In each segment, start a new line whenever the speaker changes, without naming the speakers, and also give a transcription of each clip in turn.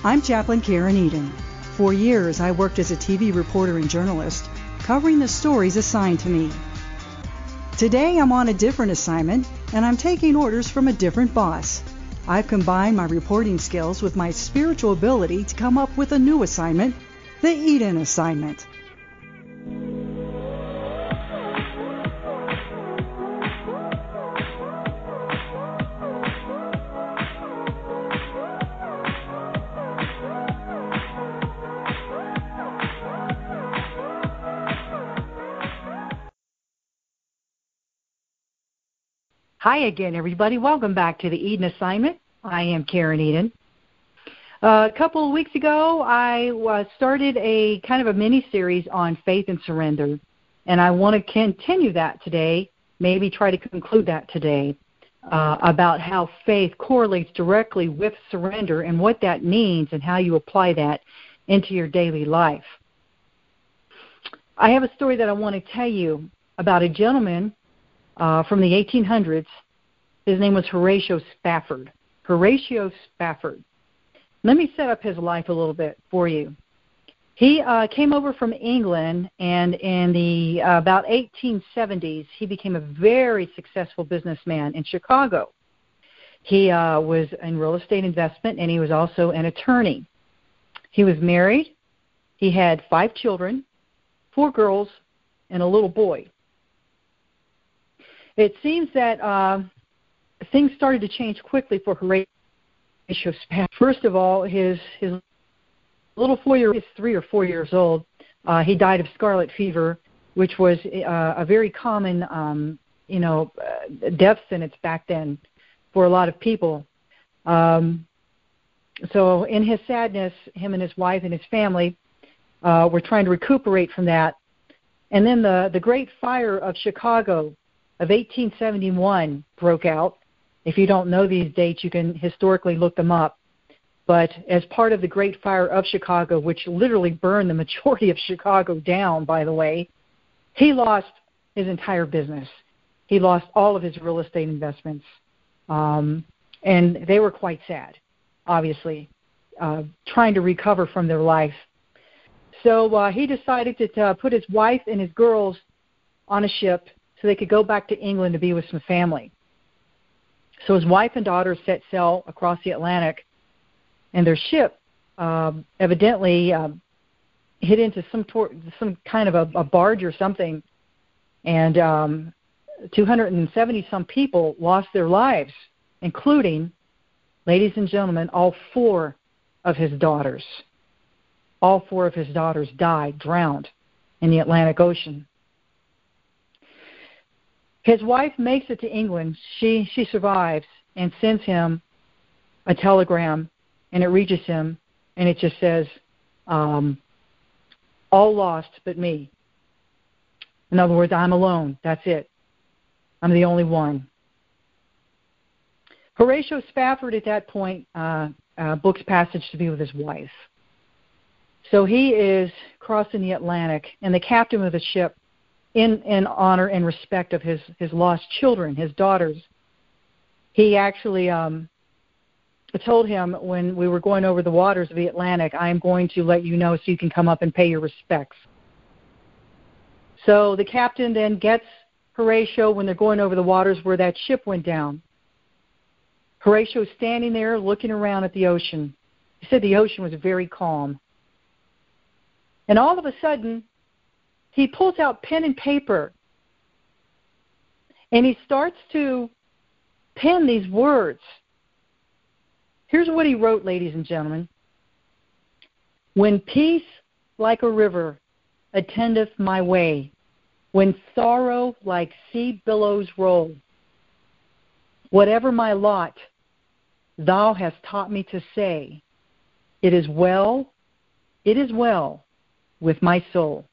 I'm Chaplain Karen Eden. For years, I worked as a TV reporter and journalist, covering the stories assigned to me. Today, I'm on a different assignment, and I'm taking orders from a different boss. I've combined my reporting skills with my spiritual ability to come up with a new assignment, the Eden Assignment. Hi again, everybody. Welcome back to the Eden Assignment. I am Karen Eden. A couple of weeks ago, I started a kind of a mini-series on faith and surrender, and I want to continue that today, maybe try to conclude that today, about how faith correlates directly with surrender and what that means and how you apply that into your daily life. I have a story that I want to tell you about a gentleman from the 1800s. His name was Horatio Spafford. Horatio Spafford. Let me set up his life a little bit for you. He came over from England, and in the about 1870s, he became a very successful businessman in Chicago. He was in real estate investment, and he was also an attorney. He was married. He had 5 children, 4 girls, and a little boy. It seems that things started to change quickly for Horatio Spafford. First of all, his little 4-year-old is 3 or 4 years old. He died of scarlet fever, which was a very common, death sentence back then for a lot of people. So in his sadness, him and his wife and his family were trying to recuperate from that. And then the Great Fire of Chicago of 1871 broke out. If you don't know these dates, you can historically look them up. But as part of the Great Fire of Chicago, which literally burned the majority of Chicago down, by the way, he lost his entire business. He lost all of his real estate investments. And they were quite sad, obviously, trying to recover from their life. So he decided to put his wife and his girls on a ship so they could go back to England to be with some family. So his wife and daughter set sail across the Atlantic, and their ship evidently hit into some kind of a barge or something, and 270-some people lost their lives, including, ladies and gentlemen, all 4 of his daughters. All 4 of his daughters died, drowned in the Atlantic Ocean. His wife makes it to England. She survives and sends him a telegram, and it reaches him, and it just says, all lost but me. In other words, I'm alone. That's it. I'm the only one. Horatio Spafford at that point books passage to be with his wife. So he is crossing the Atlantic, and the captain of the ship, in honor and respect of his lost children, his daughters, he actually told him when we were going over the waters of the Atlantic, I am going to let you know so you can come up and pay your respects. So the captain then gets Horatio when they're going over the waters where that ship went down. Horatio's standing there looking around at the ocean. He said the ocean was very calm. And all of a sudden, he pulls out pen and paper, and he starts to pen these words. Here's what he wrote, ladies and gentlemen. When peace like a river attendeth my way, when sorrow like sea billows roll, whatever my lot, thou hast taught me to say, it is well with my soul.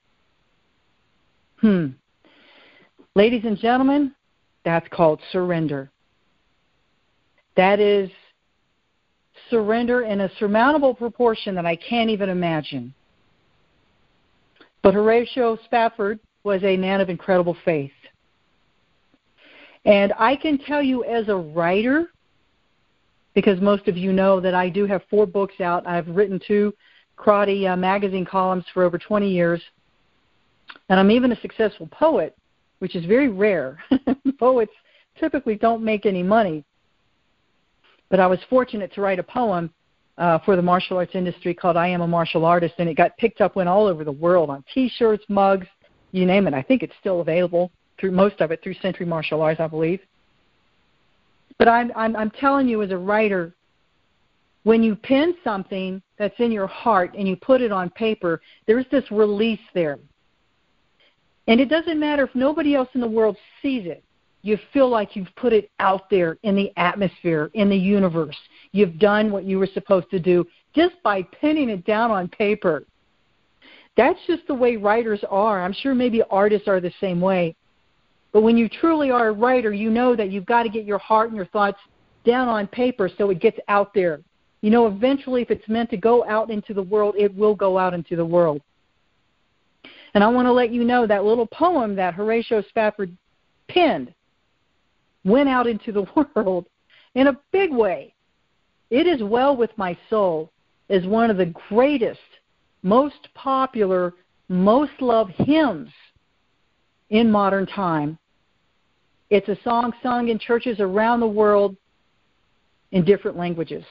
Ladies and gentlemen, that's called surrender. That is surrender in a surmountable proportion that I can't even imagine. But Horatio Spafford was a man of incredible faith. And I can tell you as a writer, because most of you know that I do have 4 books out. I've written 2 karate magazine columns for over 20 years, and I'm even a successful poet, which is very rare. Poets typically don't make any money. But I was fortunate to write a poem for the martial arts industry called I Am a Martial Artist, and it got picked up, went all over the world on T-shirts, mugs, you name it. I think it's still available, through most of it through Century Martial Arts, I believe. But I'm telling you, as a writer, when you pen something that's in your heart and you put it on paper, there's this release there. And it doesn't matter if nobody else in the world sees it. You feel like you've put it out there in the atmosphere, in the universe. You've done what you were supposed to do just by penning it down on paper. That's just the way writers are. I'm sure maybe artists are the same way. But when you truly are a writer, you know that you've got to get your heart and your thoughts down on paper so it gets out there. You know, eventually, if it's meant to go out into the world, it will go out into the world. And I want to let you know that little poem that Horatio Spafford penned went out into the world in a big way. It Is Well With My Soul is one of the greatest, most popular, most loved hymns in modern time. It's a song sung in churches around the world in different languages.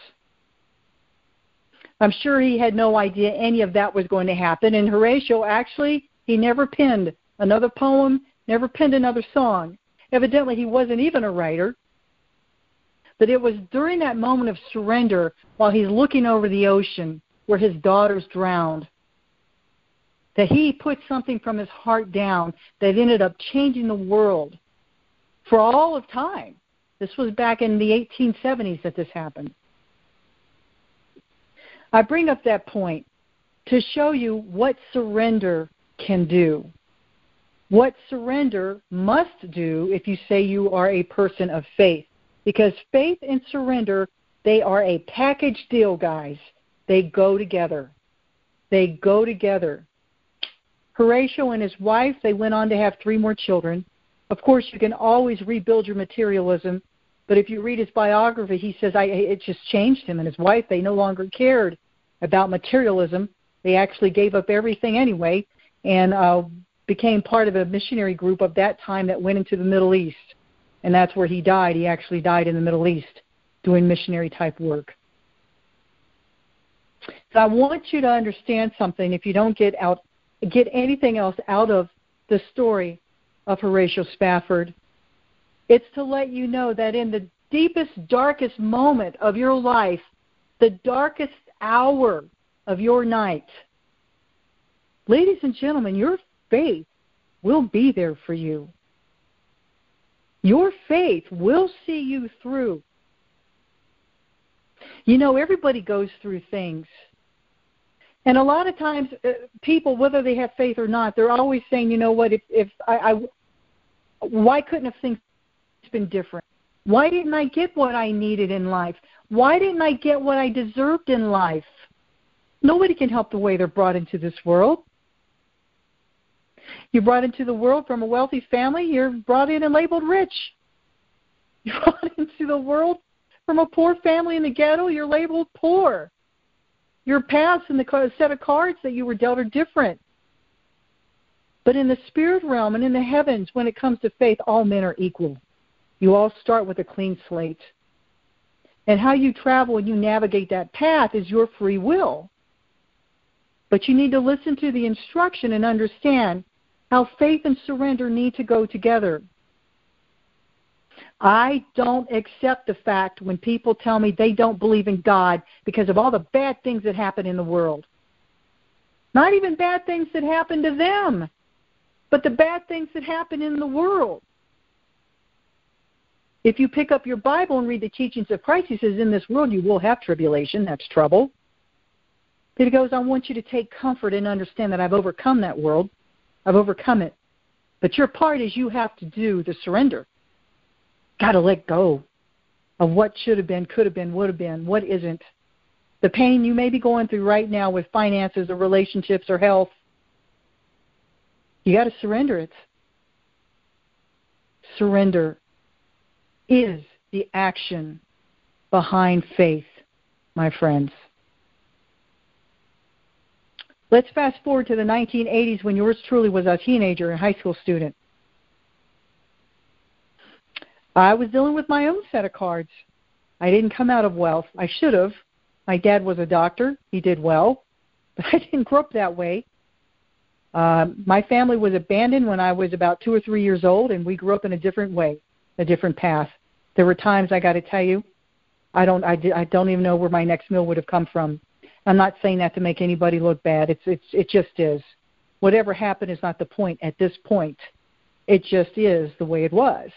I'm sure he had no idea any of that was going to happen, and Horatio actually, he never penned another poem, never penned another song. Evidently, he wasn't even a writer. But it was during that moment of surrender, while he's looking over the ocean where his daughters drowned, that he put something from his heart down that ended up changing the world for all of time. This was back in the 1870s that this happened. I bring up that point to show you what surrender can do. What surrender must do if you say you are a person of faith. Because faith and surrender, they are a package deal, guys. They go together. They go together. Horatio and his wife, they went on to have 3 more children. Of course, you can always rebuild your materialism, but if you read his biography, he says it just changed him and his wife. They no longer cared about materialism. They actually gave up everything anyway and became part of a missionary group of that time that went into the Middle East. And that's where he died. He actually died in the Middle East doing missionary-type work. So I want you to understand something if you don't get anything else out of the story of Horatio Spafford. It's to let you know that in the deepest, darkest moment of your life, the darkest hour of your night, ladies and gentlemen, your faith will be there for you. Your faith will see you through. You know, everybody goes through things. And a lot of times, people, whether they have faith or not, they're always saying, you know what, why couldn't have things been different? Why didn't I get what I needed in life? Why didn't I get what I deserved in life? Nobody can help the way they're brought into this world. You're brought into the world from a wealthy family, you're brought in and labeled rich. You're brought into the world from a poor family in the ghetto, you're labeled poor. Your paths and the set of cards that you were dealt are different. But in the spirit realm and in the heavens, when it comes to faith, all men are equal. You all start with a clean slate. And how you travel and you navigate that path is your free will. But you need to listen to the instruction and understand how faith and surrender need to go together. I don't accept the fact when people tell me they don't believe in God because of all the bad things that happen in the world. Not even bad things that happen to them, but the bad things that happen in the world. If you pick up your Bible and read the teachings of Christ, he says, in this world you will have tribulation, that's trouble. But he goes, I want you to take comfort and understand that I've overcome that world. I've overcome it. But your part is you have to do the surrender. Got to let go of what should have been, could have been, would have been, what isn't. The pain you may be going through right now with finances or relationships or health, you got to surrender it. Surrender is the action behind faith, my friends. Let's fast forward to the 1980s when yours truly was a teenager and high school student. I was dealing with my own set of cards. I didn't come out of wealth. I should have. My dad was a doctor. He did well, but I didn't grow up that way. My family was abandoned when I was about 2 or 3 years old, and we grew up in a different way, a different path. There were times, I got to tell you, I don't even know where my next meal would have come from. I'm not saying that to make anybody look bad. It just is. Whatever happened is not the point at this point. It just is the way it was.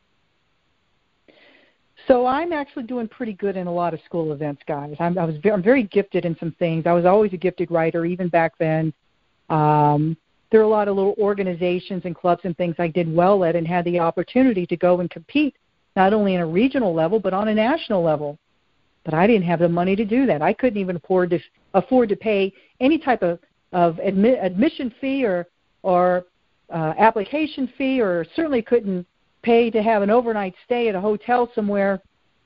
So I'm actually doing pretty good in a lot of school events, guys. I'm very gifted in some things. I was always a gifted writer, even back then. There are a lot of little organizations and clubs and things I did well at and had the opportunity to go and compete, not only in a regional level, but on a national level. But I didn't have the money to do that. I couldn't even afford to pay any type of admission fee or application fee, or certainly couldn't pay to have an overnight stay at a hotel somewhere.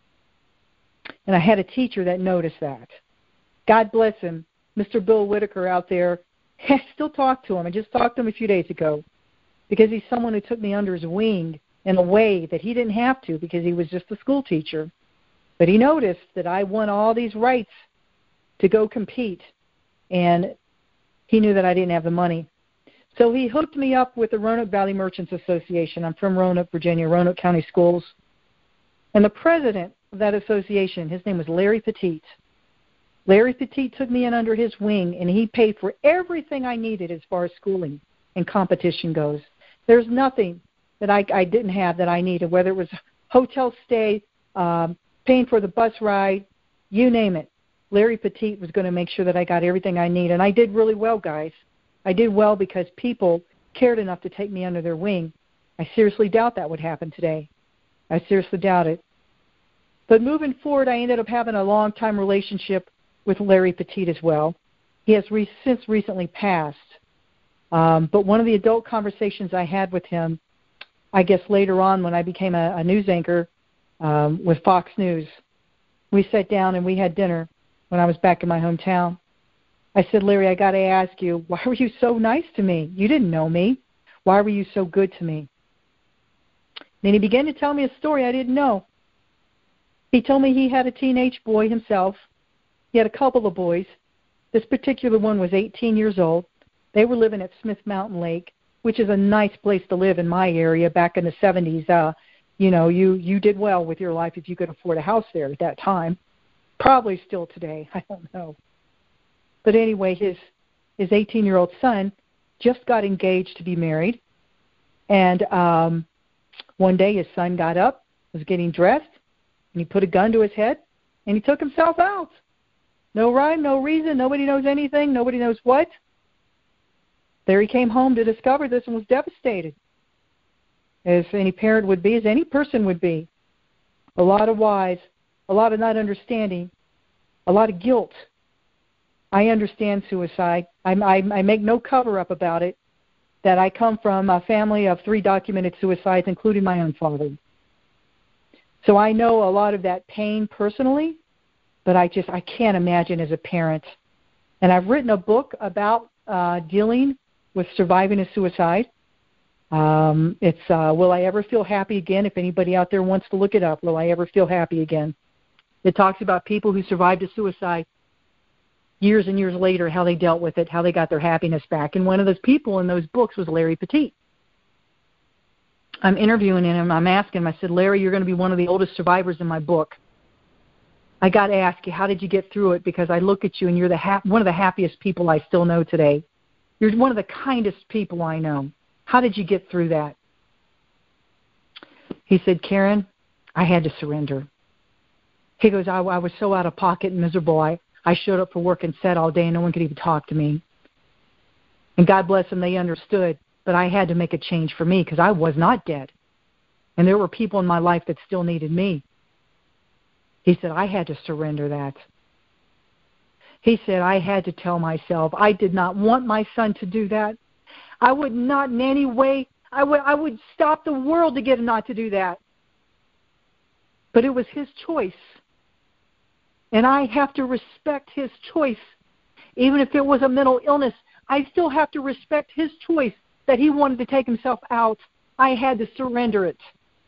And I had a teacher that noticed that. God bless him, Mr. Bill Whitaker out there. I still talk to him. I just talked to him a few days ago because he's someone who took me under his wing in a way that he didn't have to because he was just a school teacher. But he noticed that I won all these rights to go compete, and he knew that I didn't have the money. So he hooked me up with the Roanoke Valley Merchants Association. I'm from Roanoke, Virginia, Roanoke County Schools. And the president of that association, his name was Larry Petit. Larry Petit took me in under his wing, and he paid for everything I needed as far as schooling and competition goes. There's nothing that I didn't have that I needed, whether it was hotel stay, paying for the bus ride, you name it. Larry Petit was going to make sure that I got everything I need. And I did really well, guys. I did well because people cared enough to take me under their wing. I seriously doubt that would happen today. I seriously doubt it. But moving forward, I ended up having a long-time relationship with Larry Petit as well. He has since recently passed. But one of the adult conversations I had with him, I guess later on when I became a news anchor, with Fox News. We sat down and we had dinner when I was back in my hometown. I said, Larry, I got to ask you, why were you so nice to me? You didn't know me. Why were you so good to me? Then he began to tell me a story I didn't know. He told me he had a teenage boy himself. He had a couple of boys. This particular one was 18 years old. They were living at Smith Mountain Lake, which is a nice place to live in my area back in the 70s. You did well with your life if you could afford a house there at that time. Probably still today. I don't know. But anyway, his 18-year-old son just got engaged to be married. And one day his son got up, was getting dressed, and he put a gun to his head, and he took himself out. No rhyme, no reason. Nobody knows anything. Nobody knows what. There he came home to discover this and was devastated, as any parent would be, as any person would be. A lot of whys, a lot of not understanding, a lot of guilt. I understand suicide. I make no cover-up about it, that I come from a family of 3 documented suicides, including my own father. So I know a lot of that pain personally, but I can't imagine as a parent. And I've written a book about dealing with surviving a suicide. It's Will I Ever Feel Happy Again? If anybody out there wants to look it up, Will I Ever Feel Happy Again? It talks about people who survived a suicide years and years later, how they dealt with it, how they got their happiness back. And one of those people in those books was Larry Petit. I'm interviewing him. I'm asking him, I said, Larry, you're going to be one of the oldest survivors in my book. I got to ask you, how did you get through it? Because I look at you and you're one of the happiest people I still know today. You're one of the kindest people I know. How did you get through that? He said, Karen, I had to surrender. He goes, I was so out of pocket and miserable. I showed up for work and sat all day and no one could even talk to me. And God bless them, they understood. But I had to make a change for me because I was not dead. And there were people in my life that still needed me. He said, I had to surrender that. He said, I had to tell myself I did not want my son to do that. I would not in any way, I would stop the world to get him not to do that. But it was his choice. And I have to respect his choice. Even if it was a mental illness, I still have to respect his choice that he wanted to take himself out. I had to surrender it.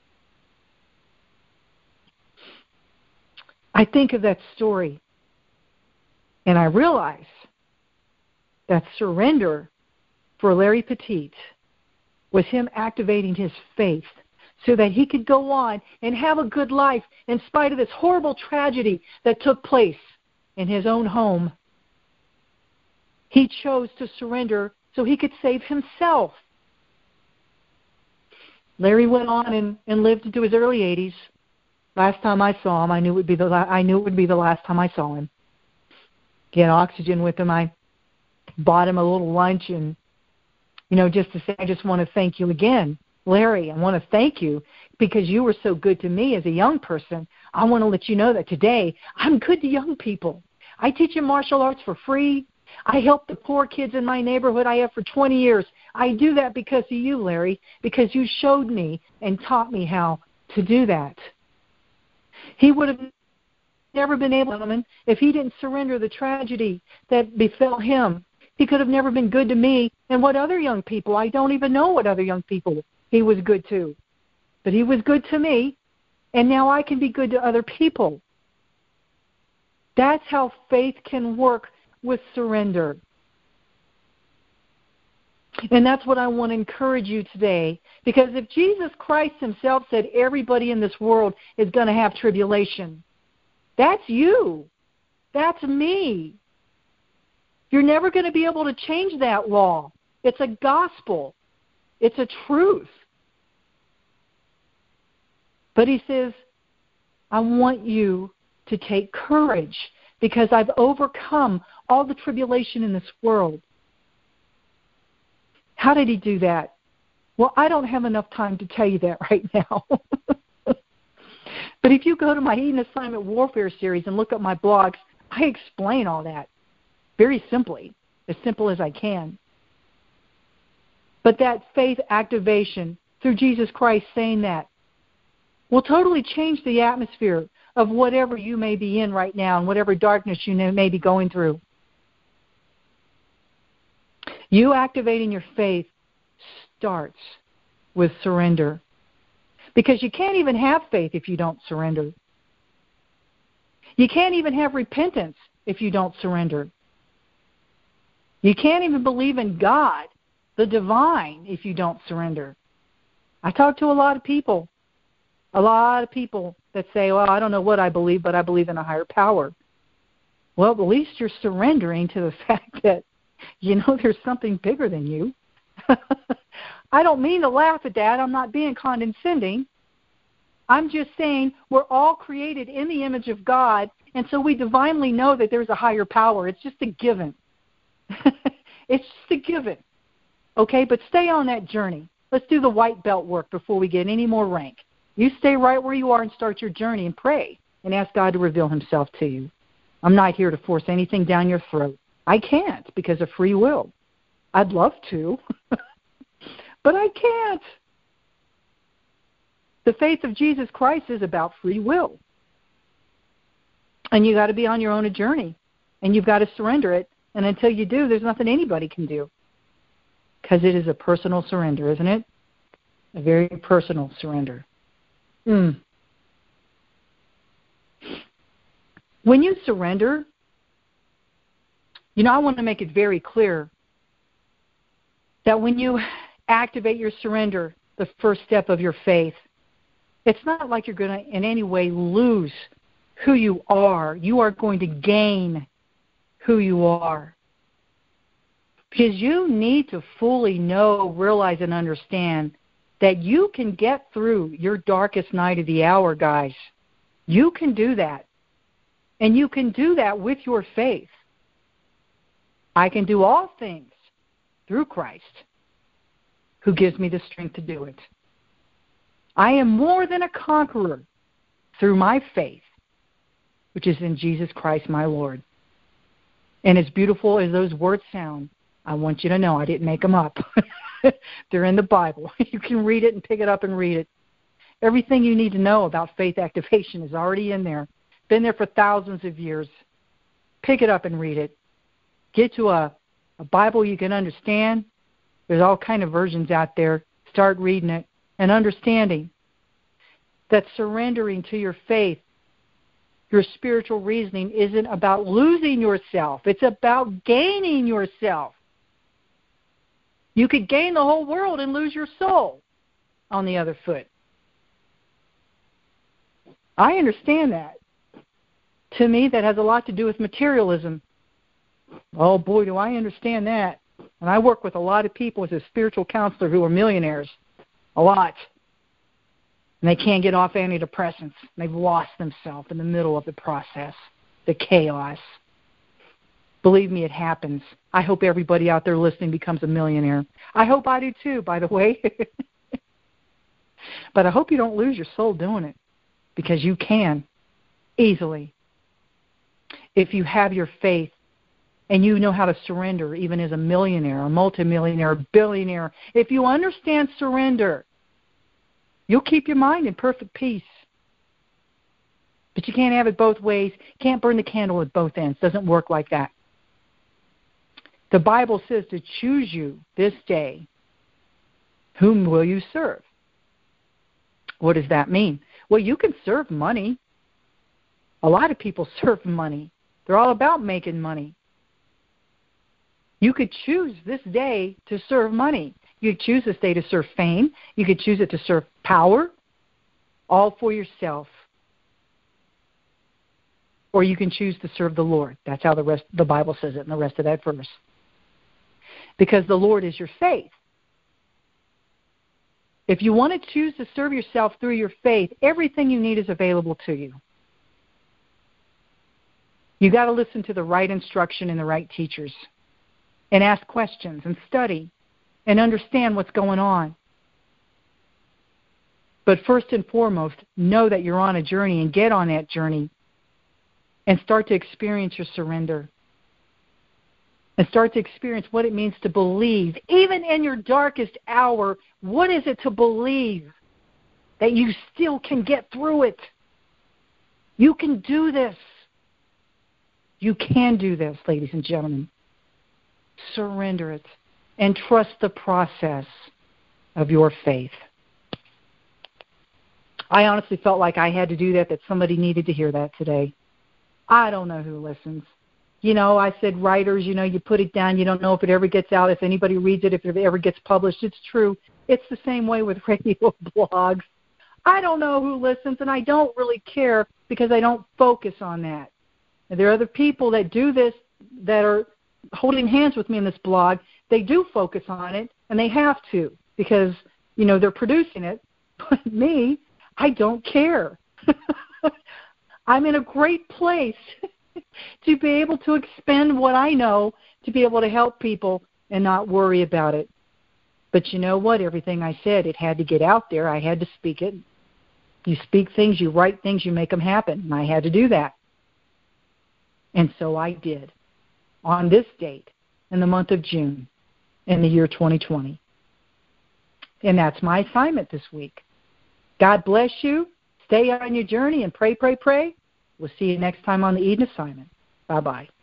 I think of that story, and I realize that surrender for Larry Petit was him activating his faith so that he could go on and have a good life in spite of this horrible tragedy that took place in his own home. He chose to surrender so he could save himself. Larry went on and lived into his early 80s. Last time I saw him, I knew it would be the last time I saw him. Get oxygen with him. I bought him a little lunch, and just to say, I just want to thank you again, Larry. I want to thank you because you were so good to me as a young person. I want to let you know that today I'm good to young people. I teach them martial arts for free. I help the poor kids in my neighborhood. I have for 20 years. I do that because of you, Larry, because you showed me and taught me how to do that. He would have never been able to, if he didn't surrender the tragedy that befell him. He could have never been good to me and what other young people. I don't even know what other young people he was good to. But he was good to me, and now I can be good to other people. That's how faith can work with surrender. And that's what I want to encourage you today. Because if Jesus Christ himself said everybody in this world is going to have tribulation, that's you. That's me. You're never going to be able to change that law. It's a gospel. It's a truth. But he says, I want you to take courage because I've overcome all the tribulation in this world. How did he do that? Well, I don't have enough time to tell you that right now. But if you go to my Eden Assignment Warfare series and look at my blogs, I explain all that very simply, as simple as I can. But that faith activation through Jesus Christ saying that will totally change the atmosphere of whatever you may be in right now and whatever darkness you may be going through. You activating your faith starts with surrender. Because you can't even have faith if you don't surrender. You can't even have repentance if you don't surrender. You can't even believe in God, the divine, if you don't surrender. I talk to a lot of people that say, well, I don't know what I believe, but I believe in a higher power. Well, at least you're surrendering to the fact that, there's something bigger than you. I don't mean to laugh at that. I'm not being condescending. I'm just saying we're all created in the image of God, and so we divinely know that there's a higher power. It's just a given. It's just a given. Okay, but stay on that journey. Let's do the white belt work before we get any more rank. You stay right where you are and start your journey and pray and ask God to reveal himself to you. I'm not here to force anything down your throat. I can't because of free will. I'd love to, but I can't. The faith of Jesus Christ is about free will. And you got to be on your own journey, and you've got to surrender it. And until you do, there's nothing anybody can do because it is a personal surrender, isn't it? A very personal surrender. When you surrender, I want to make it very clear that when you activate your surrender, the first step of your faith, it's not like you're going to in any way lose who you are. You are going to gain who you are. Because you need to fully know, realize, and understand that you can get through your darkest night of the hour, guys. You can do that. And you can do that with your faith. I can do all things through Christ who gives me the strength to do it. I am more than a conqueror through my faith, which is in Jesus Christ my Lord. And as beautiful as those words sound, I want you to know I didn't make them up. They're in the Bible. You can read it and pick it up and read it. Everything you need to know about faith activation is already in there. Been there for thousands of years. Pick it up and read it. Get to a Bible you can understand. There's all kind of versions out there. Start reading it and understanding that surrendering to your faith, your spiritual reasoning, isn't about losing yourself. It's about gaining yourself. You could gain the whole world and lose your soul on the other foot. I understand that. To me, that has a lot to do with materialism. Oh, boy, do I understand that. And I work with a lot of people as a spiritual counselor who are millionaires. A lot. And they can't get off antidepressants. They've lost themselves in the middle of the process, the chaos. Believe me, it happens. I hope everybody out there listening becomes a millionaire. I hope I do too, by the way. But I hope you don't lose your soul doing it, because you can, easily. If you have your faith and you know how to surrender, even as a millionaire, a multimillionaire, a billionaire, if you understand surrender, you'll keep your mind in perfect peace. But you can't have it both ways. Can't burn the candle at both ends. Doesn't work like that. The Bible says to choose you this day. Whom will you serve? What does that mean? Well, you can serve money. A lot of people serve money. They're all about making money. You could choose this day to serve money. You could choose this day to serve fame. You could choose it to serve power, all for yourself. Or you can choose to serve the Lord. That's how the Bible says it in the rest of that verse. Because the Lord is your faith. If you want to choose to serve yourself through your faith, everything you need is available to you. You got to listen to the right instruction and the right teachers, and ask questions and study and understand what's going on. But first and foremost, know that you're on a journey, and get on that journey and start to experience your surrender. And start to experience what it means to believe, even in your darkest hour. What is it to believe that you still can get through it? You can do this. You can do this, ladies and gentlemen. Surrender it and trust the process of your faith. I honestly felt like I had to do that somebody needed to hear that today. I don't know who listens. You know, I said writers, you put it down. You don't know if it ever gets out, if anybody reads it, if it ever gets published. It's true. It's the same way with radio blogs. I don't know who listens, and I don't really care because I don't focus on that. And there are other people that do this that are holding hands with me in this blog. They do focus on it, and they have to because, they're producing it. But me, I don't care. I'm in a great place to be able to expend what I know to be able to help people and not worry about it. But you know what? Everything I said, it had to get out there. I had to speak it. You speak things, you write things, you make them happen. And I had to do that. And so I did on this date in the month of June in the year 2020. And that's my assignment this week. God bless you. Stay on your journey and pray, pray, pray. We'll see you next time on the Eden Assignment. Bye-bye.